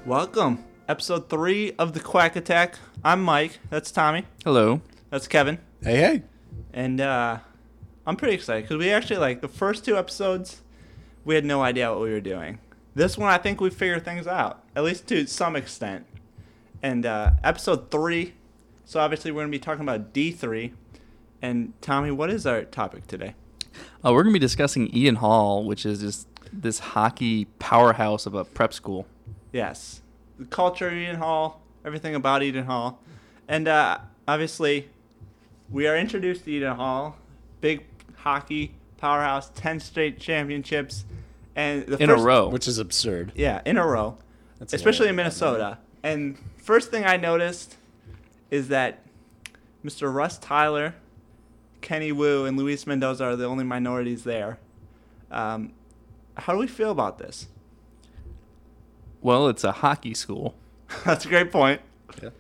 Welcome. Episode 3 of the Quack Attack. I'm Mike. That's Tommy. Hello. That's Kevin. Hey. And I'm pretty excited because we actually, the first 2 episodes, we had no idea what we were doing. This one, I think we figured things out, at least to some extent. And episode 3, so obviously we're going to be talking about D3. And Tommy, what is our topic today? We're going to be discussing Eden Hall, which is just this hockey powerhouse of a prep school. Yes. The culture of Eden Hall, everything about Eden Hall. And obviously, we are introduced to Eden Hall, big hockey powerhouse, 10 straight championships. And the in first, a row. Which is absurd. Yeah, in a row. That's especially in Minnesota. And first thing I noticed is that Mr. Russ Tyler, Kenny Wu, and Luis Mendoza are the only minorities there. How do we feel about this? Well, it's a hockey school. That's a great point. Yeah.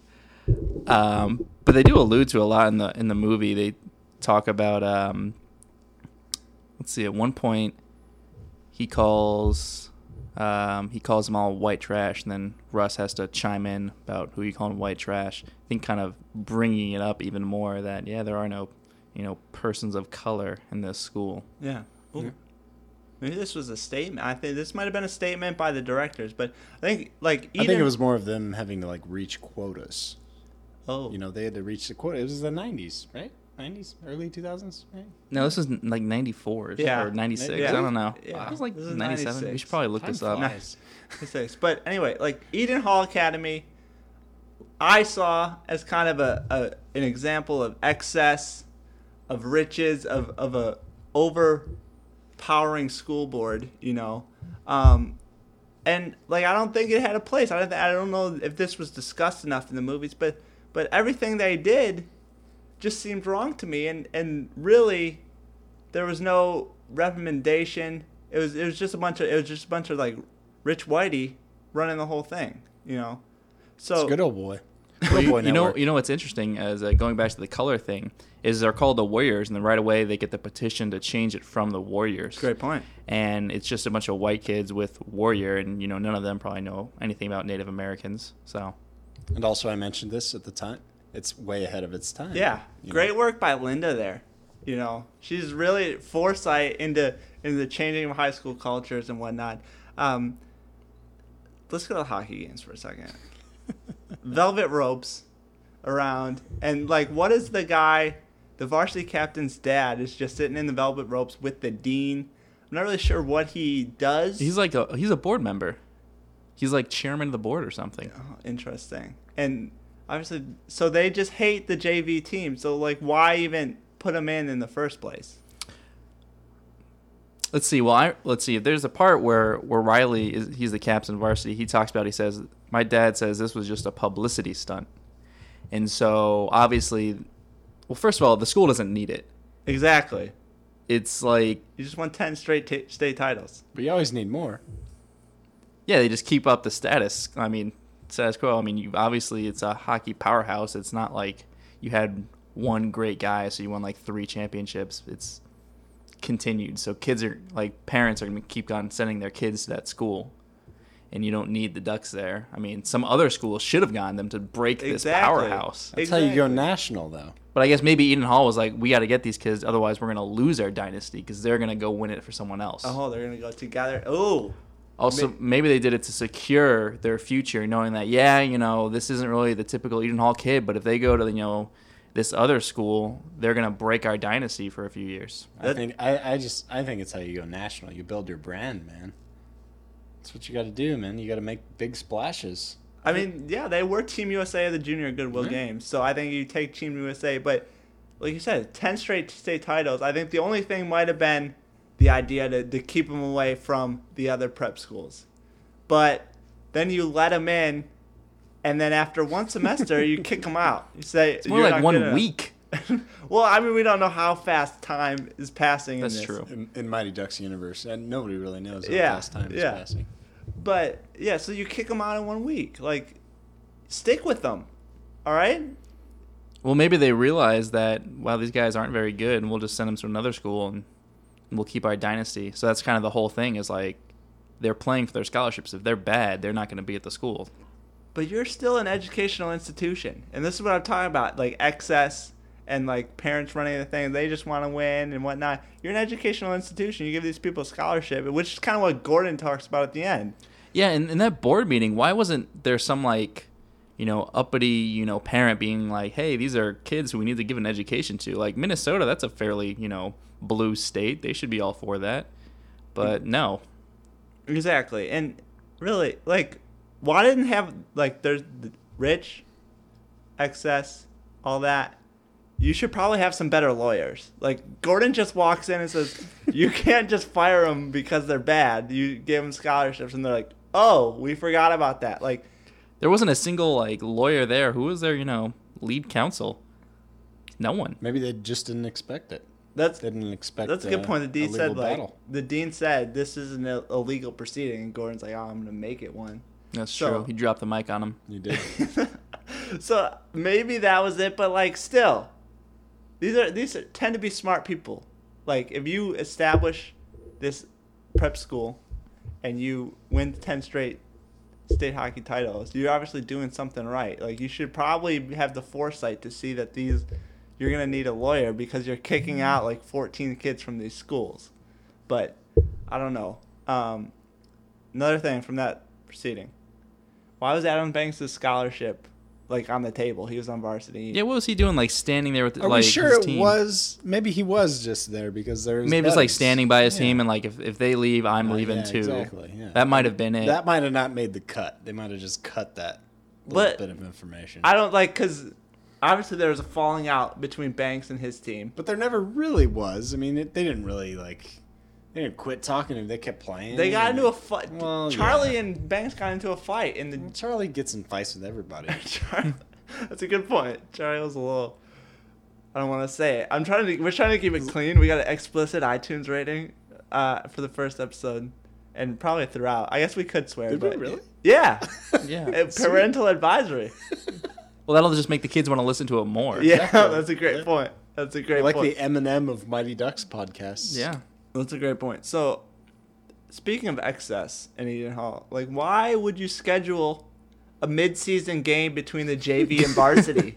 But they do allude to a lot in the movie. They talk about let's see. At one point, he calls them all white trash, and then Russ has to chime in about who you call them white trash. I think kind of bringing it up even more that there are no persons of color in this school. Yeah. Yeah. Maybe this was a statement. I think this might have been a statement by the directors, but I think Eden, I think it was more of them having to reach quotas. Oh. They had to reach the quota. It was the 90s, right? 90s, early 2000s, right? No, this was 94 Yeah. or 96. Yeah. I don't know. Yeah. It was like This is 97. 96. We should probably look this up. Flies. But anyway, Eden Hall Academy, I saw as kind of an example of excess, of riches, of a overpowering school board, and I don't think it had a place. I don't know if this was discussed enough in the movies, but everything they did just seemed wrong to me, and really there was no recommendation. It was just a bunch of rich whitey running the whole thing, So It's a good old boy. Well, Good boy you know network. what's interesting is going back to the color thing is they're called the Warriors, and then right away they get the petition to change it from the Warriors. Great point. And it's just a bunch of white kids with Warrior, and none of them probably know anything about Native Americans. So And also, I mentioned this at the time. It's way ahead of its time. Yeah, great work by Linda there. She's really foresight into the changing of high school cultures and whatnot. Let's go to hockey games for a second. Velvet ropes around, and what is the varsity captain's dad is just sitting in the velvet ropes with the dean. I'm not really sure what he does. he's a board member. He's like chairman of the board or something. Oh, interesting. And obviously, so they just hate the JV team. So why even put them in the first place? Let's see. Let's see. If there's a part where Riley he's the captain of varsity. He talks about. He says, "My dad says this was just a publicity stunt," and so obviously, well, first of all, the school doesn't need it. Exactly. It's like You just won 10 straight state titles. But you always need more. they just keep up the status. I mean, status quo. I mean, obviously it's a hockey powerhouse. It's not like you had one great guy, so you won 3 championships. It's continued. So parents are going to keep on sending their kids to that school, and you don't need the Ducks there. I mean, some other schools should have gotten them to break this powerhouse. That's how you go national, though. But I guess maybe Eden Hall was like, we got to get these kids, otherwise we're going to lose our dynasty because they're going to go win it for someone else. Oh, they're going to go together. Oh. Also, maybe they did it to secure their future, knowing that, this isn't really the typical Eden Hall kid, but if they go to, this other school, they're going to break our dynasty for a few years. I think it's how you go national. You build your brand, man. That's what you got to do, man. You got to make big splashes. I mean, yeah, they were Team USA at the Junior Goodwill Games, so I think you take Team USA. But like you said, 10 straight state titles. I think the only thing might have been the idea to keep them away from the other prep schools. But then you let them in, and then after one semester, you kick them out. You say It's more like 1 week. Well, I mean, we don't know how fast time is passing. That's in this. true. In Mighty Ducks universe, and nobody really knows how Yeah, fast time is yeah. passing. But yeah, so you kick them out in 1 week. Stick with them, all right? Well, maybe they realize that, wow, these guys aren't very good, and we'll just send them to another school, and we'll keep our dynasty. So that's kind of the whole thing is they're playing for their scholarships. If they're bad, they're not going to be at the school. But you're still an educational institution, and this is what I'm talking about, like excess and like parents running the thing. They just want to win and whatnot. You're an educational institution. You give these people a scholarship, which is kind of what Gordon talks about at the end. Yeah, and in that board meeting, why wasn't there some like, uppity, parent being like, hey, these are kids who we need to give an education to? Like Minnesota, that's a fairly, blue state. They should be all for that. But no. Exactly. And really, like, why didn't have, like, there's the rich, excess, all that. You should probably have some better lawyers. Like, Gordon just walks in and says, you can't just fire them because they're bad. You give them scholarships, and they're like, oh, we forgot about that. Like, there wasn't a single, like, lawyer there. Who was their, lead counsel? No one. Maybe they just didn't expect it. That's They didn't expect a good point. The dean said, like, battle. the dean said, this is an illegal proceeding, and Gordon's like, oh, I'm going to make it one. That's So- true. He dropped the mic on him. You did. So maybe that was it, but like still, these tend to be smart people. Like if you establish this prep school and you win 10 straight state hockey titles, you're obviously doing something right. Like you should probably have the foresight to see that you're gonna need a lawyer because you're kicking out like 14 kids from these schools. But I don't know. Another thing from that proceeding. Why was Adam Banks' scholarship like on the table? He was on varsity. Yeah, what was he doing? Like standing there with Are like we sure his it team? was? Maybe he was just there because there's Maybe just like standing by his team and like if they leave, I'm leaving yeah, too. Exactly. Yeah. That might have been it. That might have not made the cut. They might have just cut that little bit of information. I don't like because obviously there was a falling out between Banks and his team. But there never really was. I mean, they didn't really They didn't quit talking and they kept playing. They got into a fight. Well, Charlie and Banks got into a fight in the. Charlie gets in fights with everybody. That's a good point. Charlie was a little. I don't want to say it. We're trying to keep it clean. We got an explicit iTunes rating for the first episode, and probably throughout. I guess we could swear. Did but we really? Yeah. Yeah. Parental advisory. Well, that'll just make the kids want to listen to it more. Yeah, Exactly. that's a great Yeah. point. That's a great Like point. the Eminem of Mighty Ducks podcasts. Yeah. That's a great point. So, speaking of excess in Eden Hall, like, why would you schedule a mid-season game between the JV and varsity?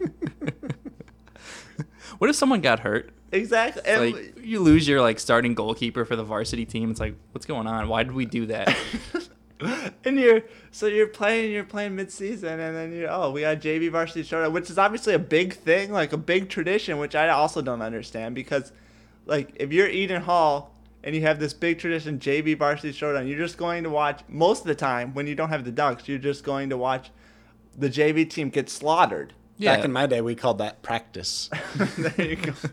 What if someone got hurt? Exactly. And Like you lose your like starting goalkeeper for the varsity team. It's like, what's going on? Why did we do that? and you're playing mid-season, and then we got JV varsity showdown, which is obviously a big thing, like a big tradition, which I also don't understand because, like, if you're Eden Hall and you have this big tradition, JV varsity showdown, you're just going to watch most of the time when you don't have the Ducks, you're just going to watch the JV team get slaughtered. Yeah. Back in my day, we called that practice. There you go.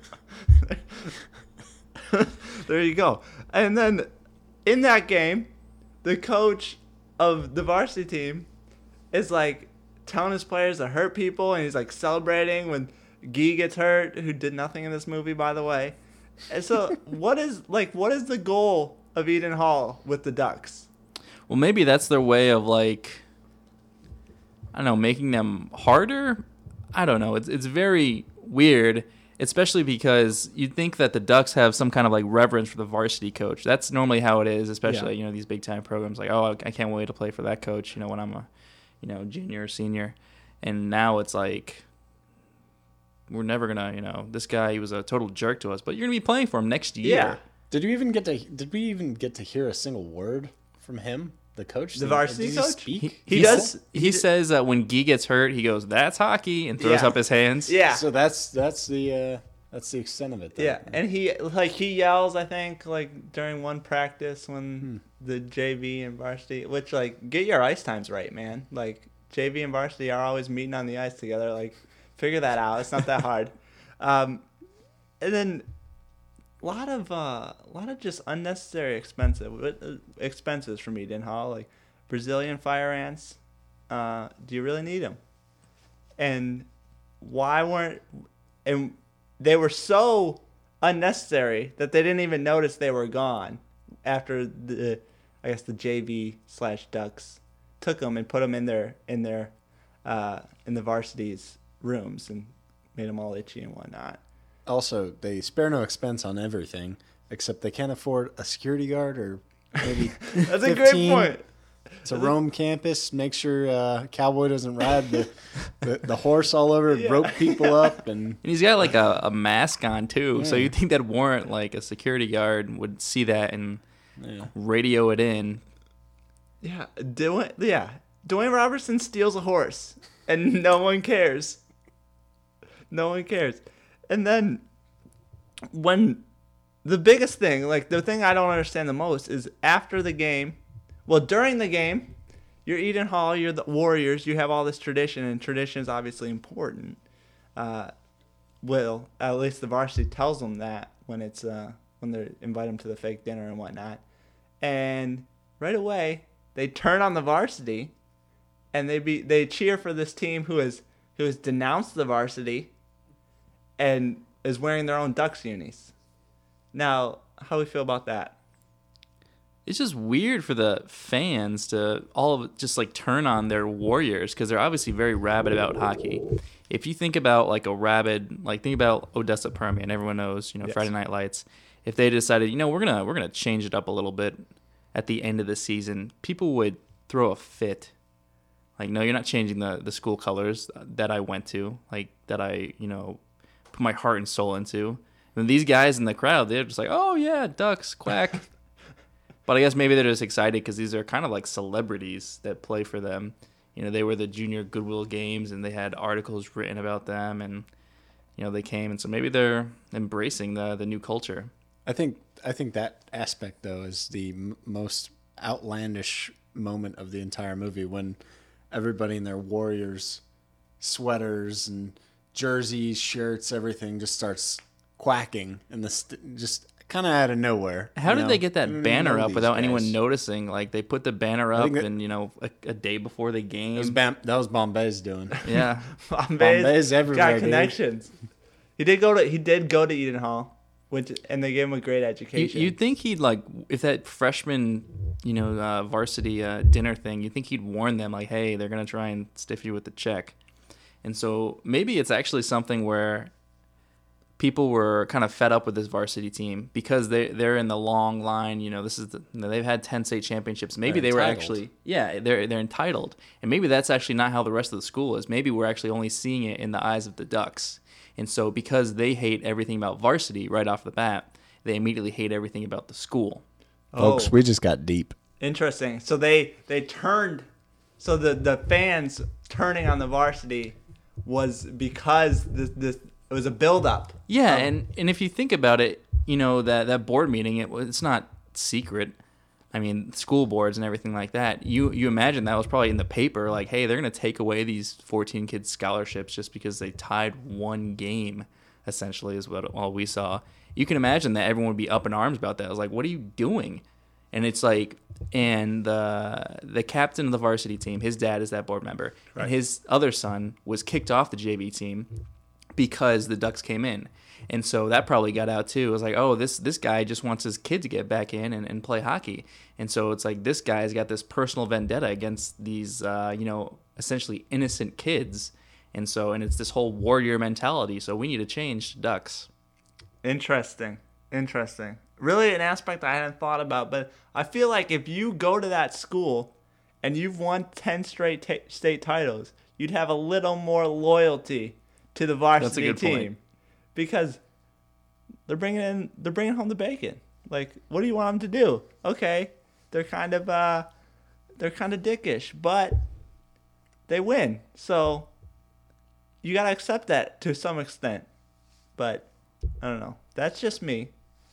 There you go. And then in that game, the coach of the varsity team is like telling his players to hurt people, and he's like celebrating when Guy gets hurt, who did nothing in this movie, by the way. And so what is the goal of Eden Hall with the Ducks? Well, maybe that's their way of like, I don't know, making them harder. I don't know. It's very weird, especially because you'd think that the Ducks have some kind of like reverence for the varsity coach. That's normally how it is, especially these big time programs. Like, oh, I can't wait to play for that coach. When I'm a junior or senior, and now it's like we're never gonna. This guy, he was a total jerk to us, but you're gonna be playing for him next year. Yeah. Did we even get to hear a single word from him, the coach? The varsity Did coach? He speak? He does. He says that when Guy gets hurt, he goes, "That's hockey," and throws Yeah. up his hands. Yeah. So that's the extent of it. Then. Yeah, and he yells, I think, like during one practice when the JV and varsity, which like get your ice times right, man. Like JV and varsity are always meeting on the ice together. Like figure that out. It's not that hard. And then a lot of just unnecessary expenses from Eden Hall, like Brazilian fire ants. Do you really need them? And they were so unnecessary that they didn't even notice they were gone after the JV/Ducks took them and put them in the varsity's rooms and made them all itchy and whatnot. Also, they spare no expense on everything, except they can't afford a security guard or maybe That's a 15. great point. It's a Rome campus. Make sure Cowboy doesn't ride the horse all over and rope people up. And he's got like a mask on too, so Yeah. you'd think that warrant like a security guard would see that and yeah. radio it in. Yeah, Dwayne Robertson steals a horse, and no one cares. No one cares. And then, when the biggest thing, like the thing I don't understand the most, is after the game. Well, during the game, you're Eden Hall, you're the Warriors, you have all this tradition, and tradition is obviously important. Well, at least the varsity tells them that when it's when they invite them to the fake dinner and whatnot. And right away, they turn on the varsity, and they cheer for this team who has denounced the varsity, and is wearing their own Ducks unis. Now, how do we feel about that? It's just weird for the fans to all of it just like turn on their Warriors because they're obviously very rabid about hockey. If you think about like a rabid, like think about Odessa Permian, everyone knows, Yes. Friday Night Lights. If they decided, we're gonna change it up a little bit at the end of the season, people would throw a fit. Like, no, you're not changing the school colors that I went to, like that I put my heart and soul into. And these guys in the crowd, they're just like, oh yeah, Ducks, quack. But I guess maybe they're just excited because these are kind of like celebrities that play for them. They were the Junior Goodwill Games, and they had articles written about them, and they came, and so maybe they're embracing the new culture. I think that aspect though is the most outlandish moment of the entire movie when everybody in their Warriors sweaters and jerseys, shirts, everything just starts quacking, and just kind of out of nowhere. How did they get that banner up these without guys. anyone noticing? Like they put the banner up, think that- and a day before the game. That was Bombay's doing. Yeah, Bombay's everywhere, got dude. connections. He did go to Eden Hall, and they gave him a great education. you'd think he'd like if that freshman, varsity dinner thing. You'd think he'd warn them like, hey, they're gonna try and stiff you with the check, and so maybe it's actually something where people were kind of fed up with this varsity team because they're in the long line. This is they've had 10 state championships. Maybe They're they were entitled. actually they're entitled, and maybe that's actually not how the rest of the school is. Maybe we're actually only seeing it in the eyes of the Ducks, and so because they hate everything about varsity right off the bat, they immediately hate everything about the school. Folks, we just got deep. Interesting. So they turned. So the fans turning on the varsity was because this it was a build-up. Yeah, and if you think about it, that board meeting, it's not secret. I mean, school boards and everything like that. You imagine that was probably in the paper, like, hey, they're going to take away these 14 kids' scholarships just because they tied one game, essentially, is what all we saw. You can imagine that everyone would be up in arms about that. I was like, what are you doing? And it's like, and the captain of the varsity team, his dad is that board member, Right. and his other son was kicked off the JV team because the Ducks came in. And so that probably got out too. It was like, oh, this guy just wants his kid to get back in and play hockey. And so it's like this guy's got this personal vendetta against these, essentially innocent kids. And it's this whole warrior mentality. So we need to change to Ducks. Interesting. Really an aspect I hadn't thought about, but I feel like if you go to that school and you've won 10 straight state titles, you'd have a little more loyalty to the varsity good team. point. Because they're bringing home the bacon. Like, what do you want them to do? Okay, they're kind of dickish, but they win. So you got to accept that to some extent. But I don't know. That's just me.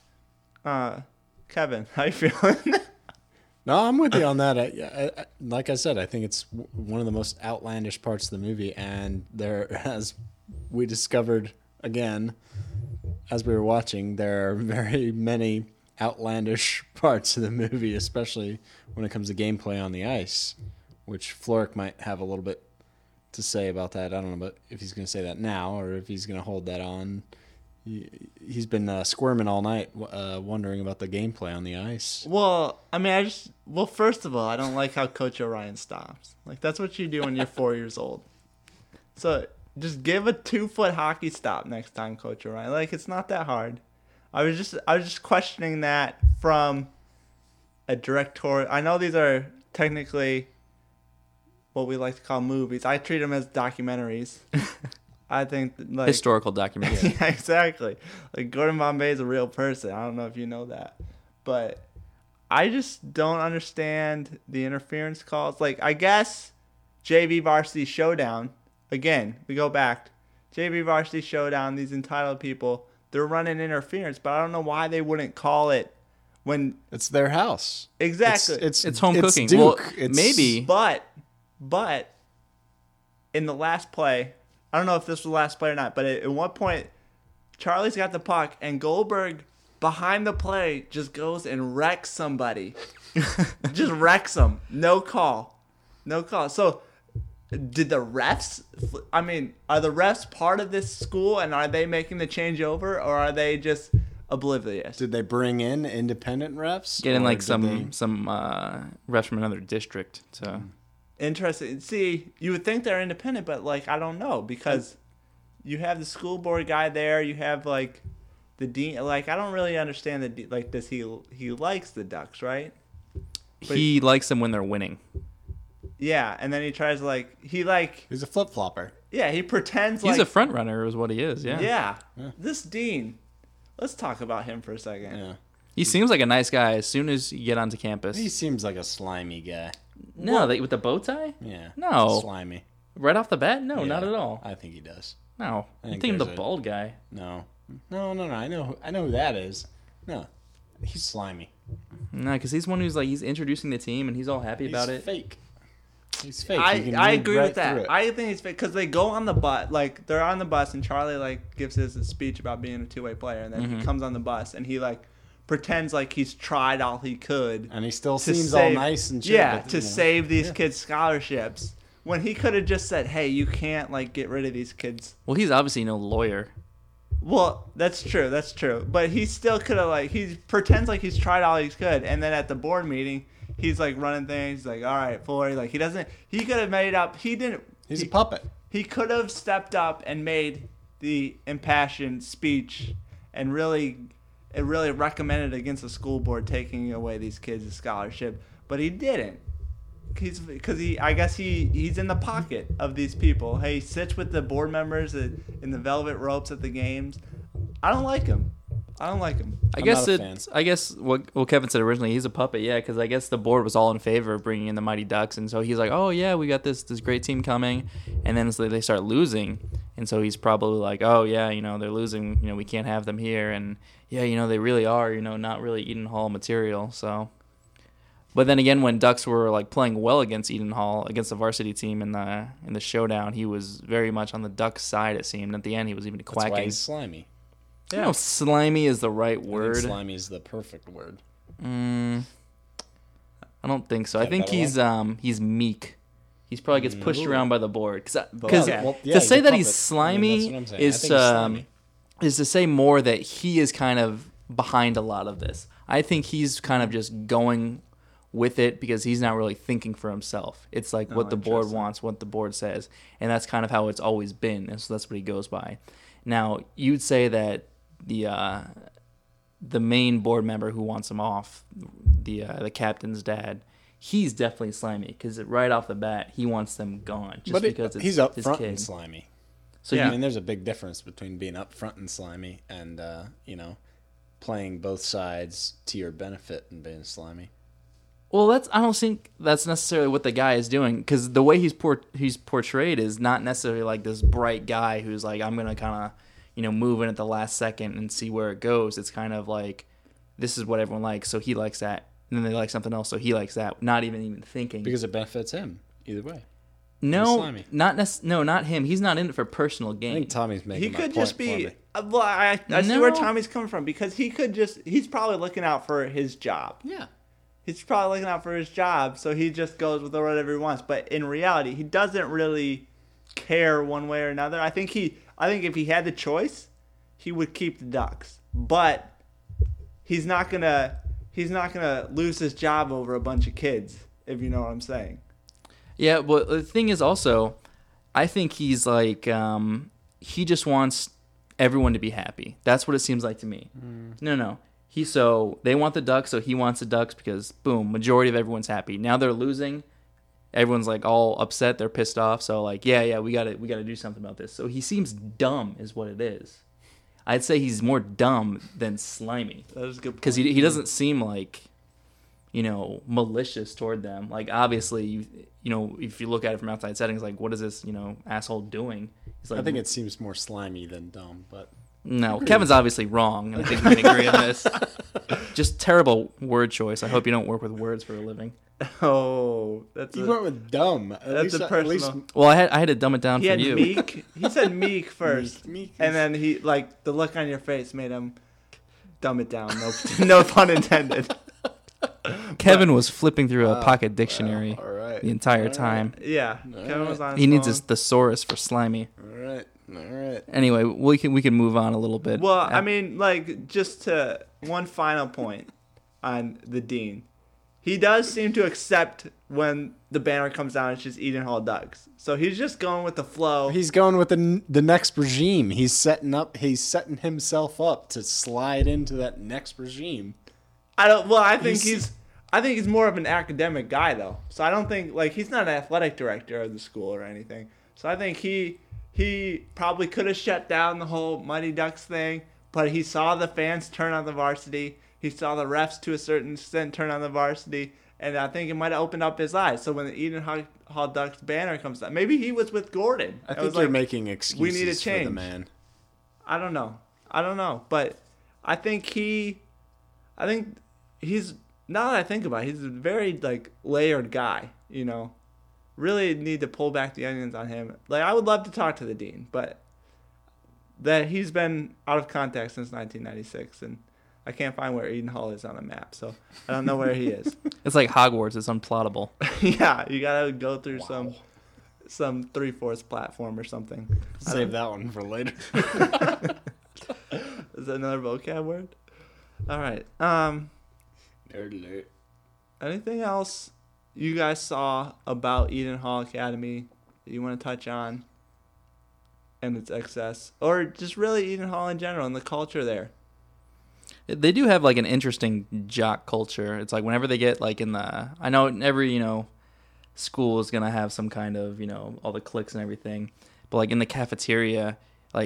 Kevin, how you feeling? No, I'm with you on that. Like I said, I think it's one of the most outlandish parts of the movie, and there, as we discovered again as we were watching, there are very many outlandish parts of the movie, especially when it comes to gameplay on the ice, which Floric might have a little bit to say about that. I don't know if he's going to say that now or if he's going to hold that on. He's been squirming all night, wondering about the gameplay on the ice. Well, I mean, first of all, I don't like how Coach Orion stops. Like, that's what you do when you're 4 years old. So just give a 2-foot hockey stop next time, Coach Orion. Like, it's not that hard. I was just questioning that from a directorial. I know these are technically what we like to call movies. I treat them as documentaries. I think like Historical documentary. yeah, exactly. Like Gordon Bombay is a real person. I don't know if you know that, but I just don't understand the interference calls. Like I guess JV Varsity Showdown. Again, we go back. JV Varsity Showdown. These entitled people, they're running interference, but I don't know why they wouldn't call it when It's their house. exactly. It's home cooking. Duke. Well, It's- maybe. But in the last play, I don't know if this was the last play or not, but at one point, Charlie's got the puck, and Goldberg, behind the play, just goes and wrecks somebody. Just wrecks them. No call. No call. So, did the refs, I mean, are the refs part of this school, and are they making the changeover, or are they just oblivious? Did they bring in independent refs? Getting or like did some they- refs from another district. So Interesting. See, you would think they're independent, but like I don't know because you have the school board guy there. You have like the dean. Like I don't really understand the like. Does he likes the Ducks, right? he likes them when they're winning. Yeah, and then he tries like He's a flip flopper. yeah he pretends He's like a front runner, is what he is. Yeah. yeah. This dean. Let's talk about him for a second. Yeah, He seems like a nice guy as soon as you get onto campus. he seems like a slimy guy. No, with the bow tie? Yeah, No. slimy. Right off the bat? No, Yeah, not at all. I think he does. No. I I'm think thinking the there's a- bald guy. No. I know who that is. No, he's slimy. No, because he's one who's like, he's introducing the team and he's all happy about He's it. fake. He's fake. I You can I read agree right with that. through it. I think it's because they go on the bus, like they're on the bus, and Charlie like gives his speech about being a two-way player, and then he comes on the bus and he like pretends like he's tried all he could And he still to seems all save- nice and shit. yeah, but, to you know. save these kids scholarships. When he could have just said, "Hey, you can't like get rid of these kids." Well, he's obviously no lawyer. Well, that's true. That's true. But he still could have like he pretends like he's tried all he could, and then at the board meeting, he's like running things. He's like, "All right, Floyd." Like he doesn't. He could have made up. He didn't. He's he, a puppet. He could have stepped up and made the impassioned speech and really recommended against the school board taking away these kids' a scholarship, but he didn't. I guess he's in the pocket of these people. Hey, he sits with the board members in the velvet ropes at the games. I don't like him. I I'm guess not a fan. I guess what Kevin said originally, he's a puppet, yeah, because I guess the board was all in favor of bringing in the Mighty Ducks, and so he's like, oh yeah, we got this great team coming, and then so they start losing, and so he's probably like, oh yeah, they're losing, we can't have them here, and yeah, they really are, not really Eden Hall material, so. But then again, when Ducks were like playing well against Eden Hall, against the varsity team in the showdown, he was very much on the Ducks side. It seemed at the end he was even That's why quacking. he's slimy. I don't know if slimy is the right I think word. slimy is the perfect word. I don't think so. I That think better he's meek. He's probably gets pushed Ooh. around by the board. Because Yeah. Well, yeah, to he's say a that he's puppet. slimy I mean, that's what I'm saying. I is think he's slimy. is to say more that he is kind of behind a lot of this. I think he's kind of just going with it because he's not really thinking for himself. It's like what the board interesting. wants, what the board says, and that's kind of how it's always been. And so that's what he goes by. Now, you'd say that the main board member who wants him off, the captain's dad, he's definitely slimy because right off the bat he wants them gone just because it's he's up his front kid. and slimy. So Yeah. I mean, there's a big difference between being up front and slimy and playing both sides to your benefit and being slimy. Well, I don't think that's necessarily what the guy is doing because the way he's portrayed is not necessarily like this bright guy who's like, I'm gonna kind of move in at the last second and see where it goes. It's kind of like this is what everyone likes, so he likes that, and then they like something else, so he likes that. Not even thinking Because it benefits him either way. no, slimy. not him. He's not in it for personal I gain. think Tommy's making He my could point just for be. me. Well, I see where No. Tommy's coming from because he's probably looking out for his job. Yeah. He's probably looking out for his job, so he just goes with whatever he wants. But in reality, he doesn't really care one way or another. I think if he had the choice, he would keep the Ducks. But he's not gonna lose his job over a bunch of kids, if you know what I'm saying. Yeah, but the thing is also, I think he's like, he just wants everyone to be happy. That's what it seems like to me. No. So they want the Ducks, so he wants the Ducks because boom, majority of everyone's happy. Now they're losing. Everyone's like all upset, they're pissed off. So like, yeah, we gotta do something about this. So he seems dumb, is what it is. I'd say he's more dumb than slimy. That is a good point. Because he doesn't seem like, malicious toward them. Like obviously, if you look at it from outside settings, like what is this, asshole doing? He's like, I think it seems more slimy than dumb, but no, Kevin's obviously wrong, and I think we can agree on this. Just terrible word choice. I hope you don't work with words for a living. Oh, you went with dumb. That's a personal. Well, I had to dumb it down He for had you. meek. He said meek first, Meek and then he like the look on your face made him dumb it down. No pun intended. Kevin was flipping through a pocket dictionary all right. the entire time. Yeah, Kevin was on. His He needs phone. a thesaurus for slimy. All right. Anyway, we can move on a little bit. Well, I mean, like just to one final point on the dean. He does seem to accept when the banner comes down, it's just Eden Hall Ducks. So he's just going with the flow. He's going with the next regime. He's setting himself up to slide into that next regime. I think he's more of an academic guy though. So I don't think he's not an athletic director of the school or anything. So I think he probably could have shut down the whole Mighty Ducks thing, but he saw the fans turn on the varsity. He saw the refs to a certain extent turn on the varsity, and I think it might have opened up his eyes. So when the Eden Hall Ducks banner comes down, maybe he was with Gordon. I think you're making excuses we need a change. for the man. I don't know, but I think he's. Now that I think about it, he's a very layered guy. Really need to pull back the onions on him. I would love to talk to the dean, but that he's been out of contact since 1996, and I can't find where Eden Hall is on a map, so I don't know where he is. It's like Hogwarts. It's unplottable. Yeah, you gotta go through some 3/4 platform or something. Save that one for later. Is that another vocab word? All right. Nerd alert. Anything else you guys saw about Eden Hall Academy that you want to touch on and its excess, or just really Eden Hall in general and the culture there? They do have an interesting jock culture. It's whenever they get I know every school is gonna have some kind of all the cliques and everything, but in the cafeteria,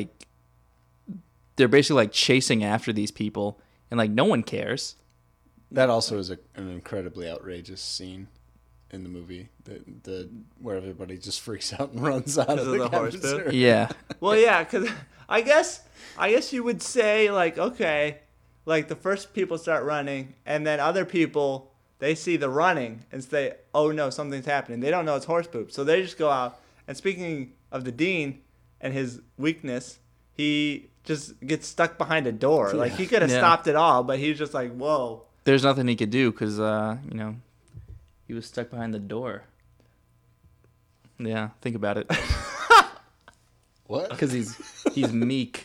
they're basically chasing after these people, and no one cares. That also is an incredibly outrageous scene in the movie. The where everybody just freaks out and runs out of the horse cafeteria. pit? Yeah. Well, yeah, because I guess you would say okay, the first people start running, and then other people they see the running and say, oh no, something's happening. They don't know it's horse poop, so they just go out. And speaking of the dean and his weakness, he just gets stuck behind a door. Yeah. He could have stopped it all, but he's just whoa. There's nothing he could do because he was stuck behind the door. Yeah, think about it. What? Because he's meek.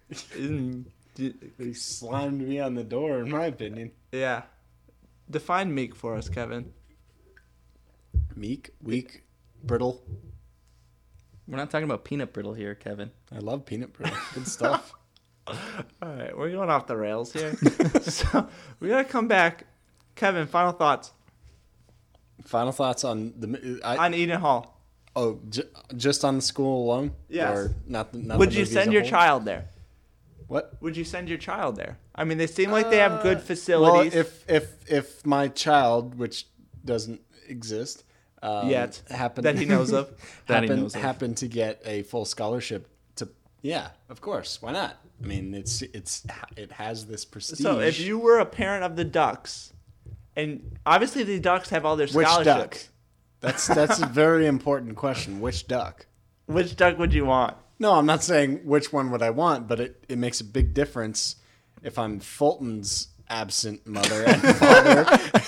He slimed me on the door, in my opinion. Yeah. Define meek for us, Kevin. Meek, weak, brittle. We're not talking about peanut brittle here, Kevin. I love peanut brittle. Good stuff. All right, we're going off the rails here. So we gotta come back. Kevin, final thoughts Final thoughts on the on Eden Hall. Oh, just on the school alone? Yes. Or not Would the you movie as send a your whole? child there? What? Would you send your child there? I mean, they seem like they have good facilities. Well, if my child, which doesn't exist yet, happened that he knows of, happened to get a full scholarship to, yeah, of course, why not? I mean, it has this prestige. So if you were a parent of the Ducks, and obviously the Ducks have all their which scholarships. duck? That's a very important question. Which duck? Which duck would you want? No, I'm not saying which one would I want, but it makes a big difference if I'm Fulton's absent mother and father.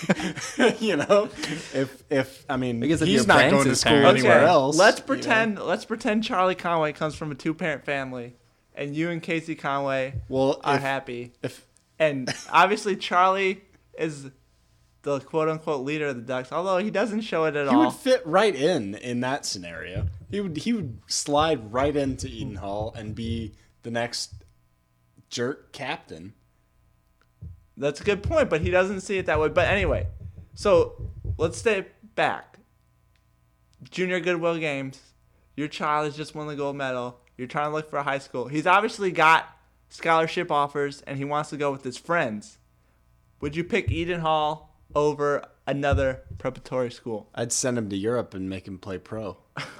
If I mean, guess if he's you're not going to Banks' school parents. anywhere else. Let's pretend Charlie Conway comes from a 2-parent family, and you and Casey Conway are happy. And obviously Charlie is the quote-unquote leader of the Ducks, although he doesn't show it at he all. would fit right in that scenario. He would slide right into Eden Hall and be the next jerk captain. That's a good point, but he doesn't see it that way. But anyway, so let's stay back. Junior Goodwill Games. Your child has just won the gold medal. You're trying to look for a high school. He's obviously got scholarship offers, and he wants to go with his friends. Would you pick Eden Hall over another preparatory school? I'd send him to Europe and make him play pro.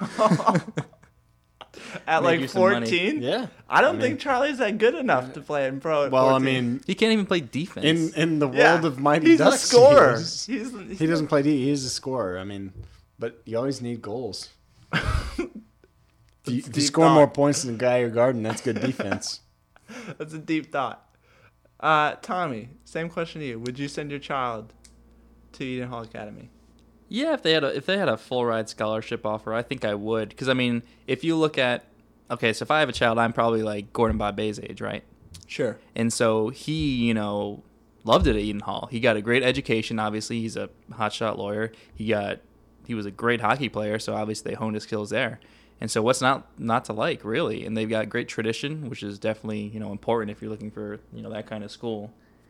At Make like you some money. 14? Yeah. I don't think Charlie's that good enough to play in pro at Well, 14. I mean, He can't even play defense. in the Yeah. world of Mighty He's Ducks, a scorer. he doesn't play D. He's a scorer. I mean, but you always need goals. If you deep score thought. more points than Guy or Garden, that's good defense. That's a deep thought. Tommy, same question to you. Would you send your child to Eden Hall Academy? Yeah, if they had a full ride scholarship offer, I think I would. Because I mean, if you look at, okay, so if I have a child, I'm probably like Gordon Bobbay's age, right? Sure. And so he, loved it at Eden Hall. He got a great education. Obviously, he's a hotshot lawyer. He was a great hockey player, so obviously they honed his skills there. And so what's not to like, really? And they've got great tradition, which is definitely important if you're looking for that kind of school.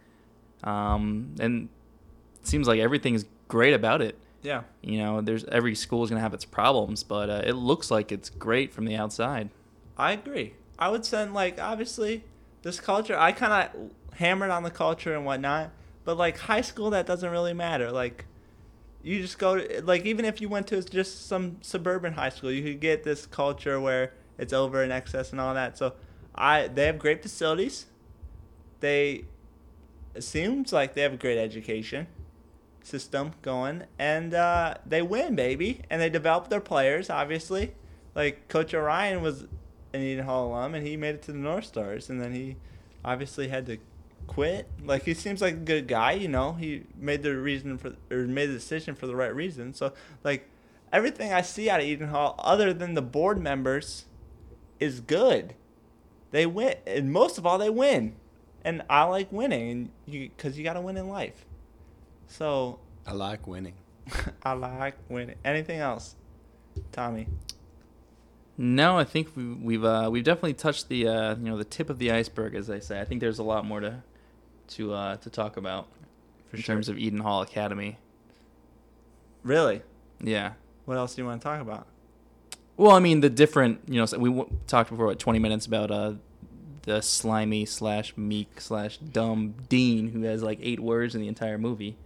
And it seems like everything's great about it. Yeah. There's every school is gonna have its problems, but it looks like it's great from the outside. I agree. I would send, obviously, this culture. I kind of hammered on the culture and whatnot, but, high school, that doesn't really matter. You just go to, even if you went to just some suburban high school, you could get this culture where it's over in excess and all that. So, they have great facilities. It seems like they have a great education system going, and they win, baby. And they develop their players, obviously. Coach Orion was an Eden Hall alum, and he made it to the North Stars, and then he obviously had to quit. He seems like a good guy, He made the decision for the right reason. So, everything I see out of Eden Hall, other than the board members, is good. They win, and most of all, they win. And I like winning, because you got to win in life. So I like winning. I like winning. Anything else, Tommy? No, I think we've definitely touched the the tip of the iceberg, as they say. I think there's a lot more to talk about in terms of Eden Hall Academy. Really? Yeah. What else do you want to talk about? Well, I mean, the different, so we talked before 20 minutes about the slimy / meek / dumb dean who has 8 words in the entire movie.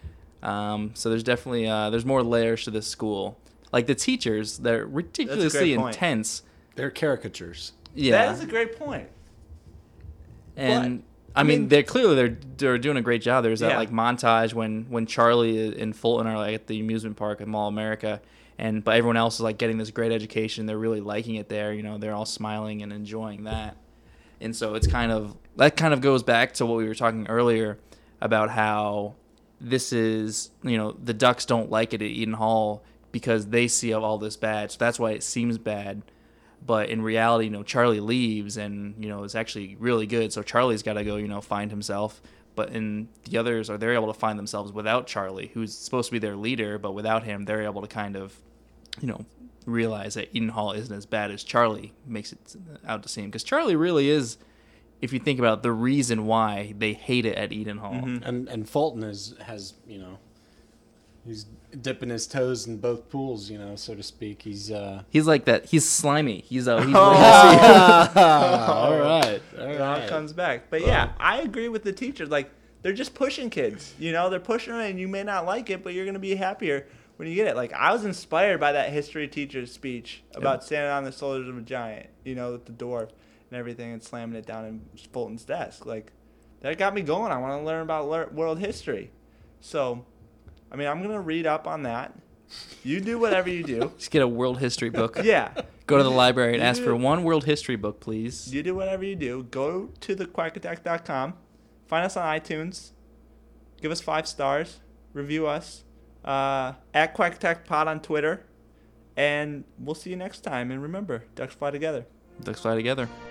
So there's definitely there's more layers to this school. The teachers, they're ridiculously intense. They're caricatures. Yeah, That is a great point. and But, I mean, they're clearly they're doing a great job. There's that Yeah. montage when Charlie and Fulton are at the amusement park at Mall of America, but everyone else is getting this great education. They're really liking it there. They're all smiling and enjoying that. And so it's kind of goes back to what we were talking earlier about how this is, the Ducks don't like it at Eden Hall because they see all this bad. So that's why it seems bad. But in reality, Charlie leaves and, it's actually really good. So Charlie's got to go, find himself. But the others they're able to find themselves without Charlie, who's supposed to be their leader. But without him, they're able to kind of, realize that Eden Hall isn't as bad as Charlie makes it out to seem. Because Charlie really is, if you think about it, the reason why they hate it at Eden Hall. Mm-hmm. And Fulton has he's dipping his toes in both pools, so to speak. He's like that. He's slimy. He's all right. It all comes back. But yeah, I agree with the teachers. They're just pushing kids. They're pushing them, and you may not like it, but you're going to be happier when you get it. I was inspired by that history teacher's speech about standing on the shoulders of a giant, with the dwarf and everything, and slamming it down in Fulton's desk. That got me going. I want to learn about world history. So, I'm going to read up on that. You do whatever you do. Just get a world history book. Yeah. Go to the library and ask for one world history book, please. You do whatever you do. Go to thequackattack.com. Find us on iTunes. Give us 5 stars. Review us. At Quack Attack Pod on Twitter. And we'll see you next time. And remember, Ducks fly together. Ducks fly together.